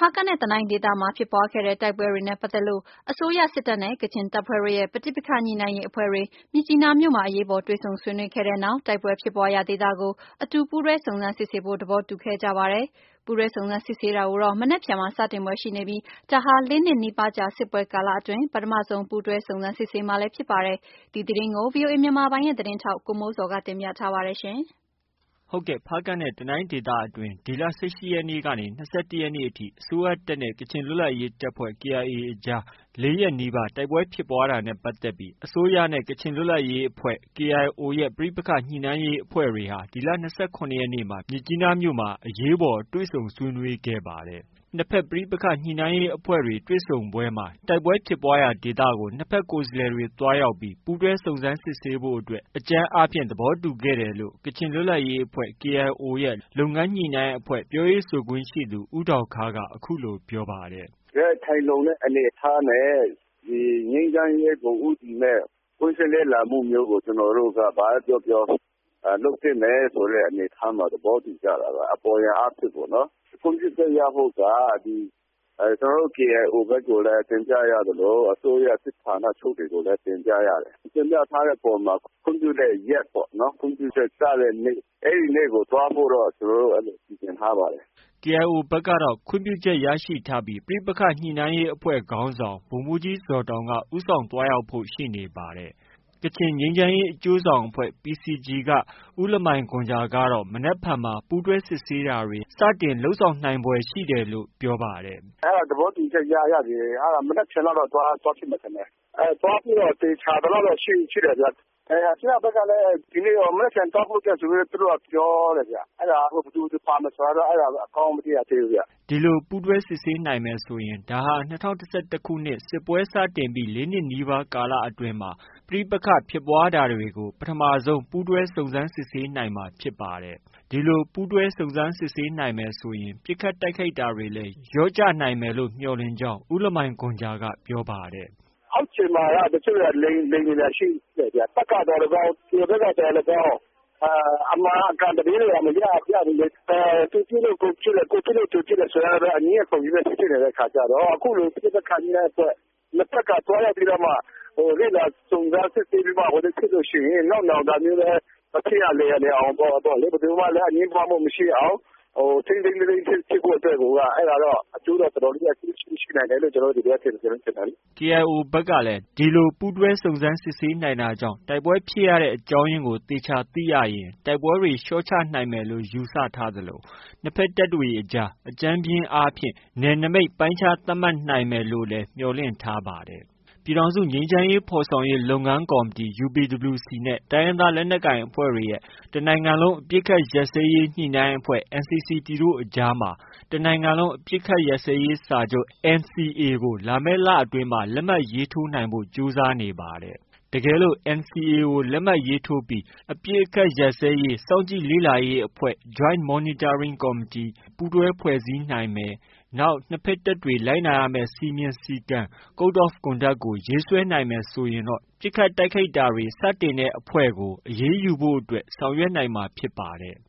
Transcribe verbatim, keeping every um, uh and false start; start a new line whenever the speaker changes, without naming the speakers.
ဖားကန့်နဲ့တနိုင်းဒေသမှာဖြစ်ပွားခဲ့တဲ့တိုက်ပွဲတွေနဲ့ပတ်သက်လို့အစိုးရစစ်တပ်နဲ့ကချင်တပ်ဖွဲ့တွေရဲ့ပဋိပက္ခညှိနှိုင်းရေးအဖွဲ့တွေမြစ်ကြီးနားမြို့မှာအရေးပေါ်တွေ့ဆုံဆွေးနွေးခဲ့တဲ့နောက်တိုက်ပွဲဖြစ်ပွားရာဒေသကိုအတူပူးတွဲစုံစမ်းစစ်ဆေးဖို့သဘောတူခဲ့ကြပါတယ်။ပူးတွဲစုံစမ်းစစ်ဆေးတာကိုတော့မနက်ဖြန်မှာစတင်ဖွယ်ရှိနေပြီးဒါဟာလေးနှစ်နီးပါးကြာစစ်ပွဲကာလအတွင်းပထမဆုံးပူးတွဲစုံစမ်းစစ်ဆေးမှာလည်းဖြစ်ပါတယ်။ဒီသတင်းကို ဗွီအိုအေမြန်မာပိုင်းရဲ့သတင်းထောက်ကိုမိုးဇော်ကတင်ပြထားပါတယ်ရှင်။
ဟုတ်ကဲ့ဖားကန့်နဲ့တနိုင်းဒေသအတွင်းဒီလ၁၈ရက်နေ့ကနေ၂၁ရက်နေ့အထိအစိုးရတပ်နဲ့ကချင်လွတ်လပ်ရေးတပ်ဖွဲ့ K I A အကြားလေးရက်နီးပါးတိုက်ပွဲဖြစ်ပွားတာနဲ့ပတ်သက်ပြီးအစိုးရနဲ့ကချင်လွတ်လပ်ရေးအဖွဲ့ K I O ရဲ့ပဋိပက္ခညှိနှိုင်းရေးအဖွဲ့တွေဟာဒီလ၂၇ရက်နေ့မှာမြစ်ကြီးနားမြို့မှာအရေးပေါ်တွေ့ဆုံဆွေးနွေးခဲ့ပါတယ်။နှစ်ဖက်ပဋိပက္ခညှိနှိုင်းရေးအဖွဲ့တွေတွေ့ဆုံပွဲမှာတိုက်ပွဲဖြစ်ပွားရာဒေသကိုနှစ်ဖက်ကိုယ်စားလှယ်တွေသွားရောက်ပြီးပူးတွဲစုံစမ်းစစ်ဆေးဖို့အတွက်အကြမ်းအားဖြင့်သဘောတူခဲ့တယ်လို့ကချင်လွတ်လပ်ရေးအဖွဲ့ K I O ရဲ့လုပ်ငန်းညှိနှိုင်းအဖွဲ့ပြောရေးဆိုခွင့်ရှိသူဦးဒေါက်ခါးကအခုလိုပြောပါတယ်
။ခိုင်လုံတဲ့အနေအထားနဲ့ဒီငြိမ်းချမ်းရေးကိုဦးတည်မဲ့ကိုယ်စားလှယ်လာမှုမျိုးကိုကျွန်တော်တို့ကဘာပြောပြောလုပ်သင့်တယ်ဆိုတဲ့အနေအထားမှာသဘောတူကြတာကအပေါ်ရန်အားဖြင့်ပေါ့နော်ကွန်ပျူတာရဖို့ကဒီအဲကျွန်တော်တို့ K I O ဘက်ကိုလည်းတင်ပြရတယ်လို့အစိုးရစစ်ဌာနချုပ်တွေကိုလည်းတင်ပြရတယ်တင်ပြထားတဲ့ပုံမှာကွန်ပျူတာရက်ပေါ့နော်ကွန်ပျူတာစတဲ့နေ့အဲ့ဒီနေ့ကိုသွားဖို့တော့ကျွန်တော်တို့အဲ့လိုစီစဉ်ထားပါတယ်
K I O ဘက်ကတော့ခွင့်ပြုချက်ရရှိထားပြီးပြိပက္ခညှိနှိုင်းရေးအဖွဲ့ခေါင်းဆောင်ဗိုလ်မှူးကြီးဇော်တောင်ကဥဆောင်သွားရောက်ဖို့ရှိနေပါတယ်။ကချင်ငြိမ်းချမ်းရေးအကျိုးဆောင်အဖွဲ့ P C G ကဦးလမိုင်ဂွန်ဂျာကတော့မနက်ဖြန်မှာပူးတွဲစစ်ဆေးတာတွေစတင်လှုပ်ဆောင်နိုင်ဖွယ်ရှိတယ်လို့ပြောပါတယ်
။အဲ့ဒါသဘောတူချက်ရရတယ်အဲ့ဒါမနက်ဖြန်တော့သွားသွားဖြစ်မှာခင်ဗျ။အဲသွားပြီးတော့တေချာတော့ရှိရှိတယ်ဗျ။အဲအစိုးရဘက်ကလည်းဒီနေ့မနက်ဖြန်တော့ဖို့ကြဆိုပြီးသူတို့ကပြောတယ်ဗျ။အဲ့ဒါဘယ်သူပါမဆိုတော့အဲ့ဒါအကောင်းမသိရသေးဘူးဗျ
။ဒီလိုပူးတွဲစစ်ဆေးနိုင်မယ်ဆိုရင်ဒါဟာ၂၀၁၁ခုနှစ်စစ်ပွဲစတင်ပြီးလေးနှစ်နီးပါးကာလအတွင်းမှာပဋိပက္ခဖြစ်ပွားတာတွေကိုပထမဆုံးပူးတွဲစုံစမ်းစစ်ဆေးနိုင်မှာဖြစ်ပါတယ်။ဒီလိုပူးတွဲစုံစမ်းစစ်ဆေးနိုင်မယ်ဆိုရင်ပစ်ခတ်တိုက်ခိုက်တာတွေလည်းလျော့ကျနိုင်မယ်လို့မျှော်လင့်ကြောင်းဦးလမိုင်ဂွန်ဂျာကပြောပါတယ်
။အောက်ခြေမှာတချို့ကလိန်လိန်နေတာရှိတယ်ဗျ။တက်ကတော့တော့ဒီဘက်ကတည်းကတော့အမှန်အကန်တည်းတွေကမရပြဘူးလေအဲသူကြည့်လို့ကိုကြည့်လို့ကိုကြည့်လို့သူကြည့်လို့ဆိုတော့အနည်းအကုန်ကြီးပဲဖြစ်နေတဲ့ခါကြတော့အခုလိုပြစ်ပခါကြီးတဲ့အတွက်လက်ဖက်ကတွားရပြီးတော့မှဟိုလေလာစုံစမ်းစစ်ဆေးပြီးမှဟိုဖြစ်လို့ရှိရင်နောက်နောက်ဒါမျိုးလည်းမဖြစ်ရလေရအောင်တော့တော့လေဘယ်သူမှလည်းအငြင်းပွားမှုမရှိအောင်ဟိုသိသိလေးလေးဖြစ်ဖို့အတွက်ကအဲ့ဒါတော့အကျိုးတော့တော်တော်လေးအကျိုးရှိနိုင်တယ်လို့ကျွန်တော်တို့ဒီဘက်ထင်ကျွန်တော်ထင်တယ်
K I O ဘက်ကလည်းဒီလိုပူးတွဲစုံစမ်းစစ်ဆေးနိုင်တာကြောင့်တိုက်ပွဲဖြစ်ရတဲ့အကြောင်းရင်းကိုသေချာသိရရင်တိုက်ပွဲတွေလျှော့ချနိုင်မယ်လို့ယူဆထားသလိုနှစ်ဖက်တပ်တွေအကြားအကြမ်းပြင်းအားဖြင့်နယ်နိမိတ်ပိုင်းခြားသတ်မှတ်နိုင်မယ်လို့လည်းမျှော်လင့်ထားပါတယ်ပြည်ထောင်စုငြိမ်းချမ်းရေးဖော်ဆောင်ရေးလုပ်ငန်းကော်မတီ U P W C နဲ့တိုင်းရင်းသားလက်နက်ကိုင်အဖွဲ့တွေရဲ့တနိုင်ငံလုံးအပစ်အခတ်ရပ်စဲရေးညှိနှိုင်းအဖွဲ့ N C C T တို့အကြားမှာတနိုင်ငံလုံးအပစ်အခတ်ရပ်စဲရေးစာချုပ် N C A ကိုလာမယ့်လအတွင်းမှာလက်မှတ်ရေးထိုးနိုင်ဖို့ကြိုးစားနေပါတယ်။တကယ်လို့ N C A ကိုလက်မှတ်ရေးထိုးပြီးအပစ်အခတ်ရပ်စဲရေးစောင့်ကြည့်လေ့လာရေးအဖွဲ့ Joint Monitoring Committee ပူးတွဲဖွဲ့စည်းနိုင်မယ်။နောက်နှစ်ဖက်တပ်တွေလိုက်နာရမယ့်စည်းမျဉ်းစည်းကမ်း Code of Conduct ကိုရေးဆွဲနိုင်မယ်ဆိုရင်တော့ပစ်ခတ်တိုက်ခိုက်တာတွေစတင်တဲ့အဖွဲ့ကိုအရေးယူဖို့အတွက်ဆောင်ရွက်နိုင်မှာဖြစ်ပါတယ်။